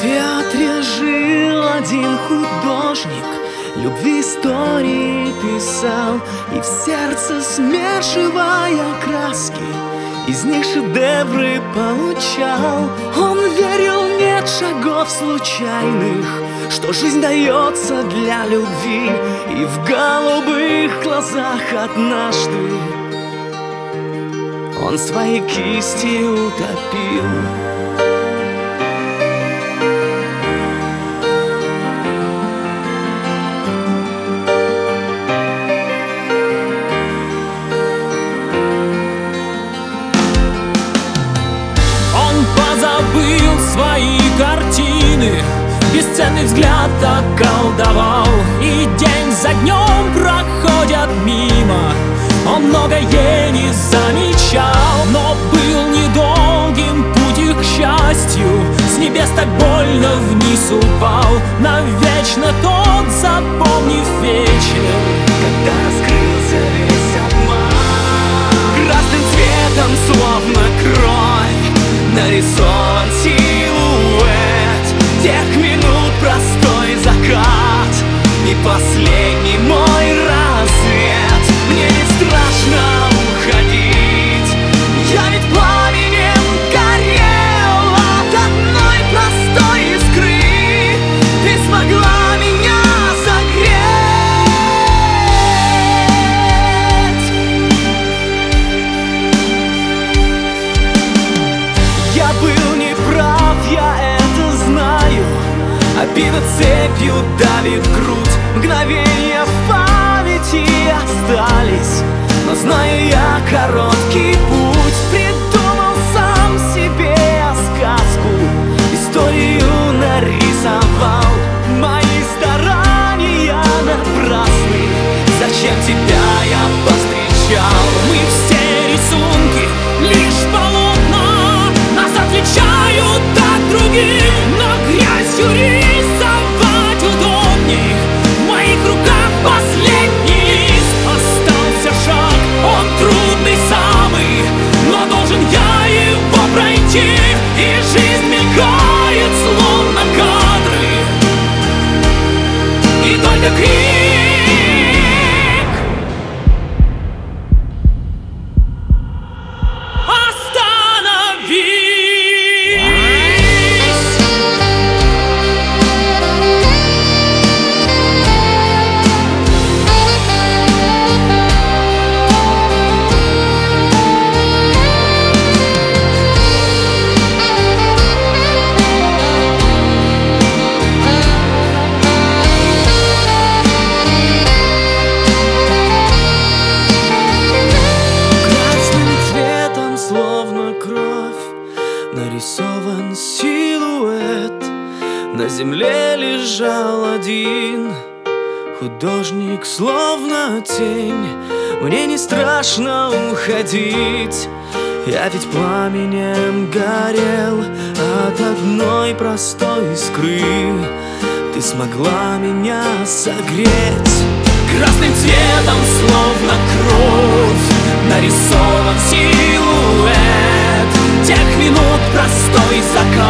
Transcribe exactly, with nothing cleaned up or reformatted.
театре жил один художник, любви истории писал, и в сердце смешивая краски, из них шедевры получал. Он верил, нет шагов случайных, что жизнь дается для любви, и в голубых глазах однажды он свои кисти утопил. Позабыл свои картины, бесценный взгляд околдовал, и день за днем проходят мимо. Он многое не замечал, но был недолгим путь их к счастью. С небес так больно вниз упал, навечно тот, запомнив вечер, когда раскрылся весь обман. Красным цветом, словно кровь, нарисован силуэт тех минут, простой закат и последний мой рассвет. Мне не страшно уходить, я ведь пламенем горел от одной простой искры. Ты смогла меня согреть. Я был неправ, я это знаю. Обида цепью давит грудь, мгновения в памяти остались, но знаю я короткий путь. Придумал сам себе сказку, историю нарисовал. Мои старания напрасны, зачем тебя я повстречал? Мы все рисунки, лишь полотна, нас отличают от других, но грязью рисовать удобней. В моих руках последний лист, остался шаг, он трудный самый, но должен я его пройти. И жизнь мелькает, словно кадры, и только крик. Нарисован силуэт, на земле лежал один художник, словно тень. Мне не страшно уходить, я ведь пламенем горел от одной простой искры. Ты смогла меня согреть. Красным цветом, словно кровь, нарисован силуэт тех минут, простой закат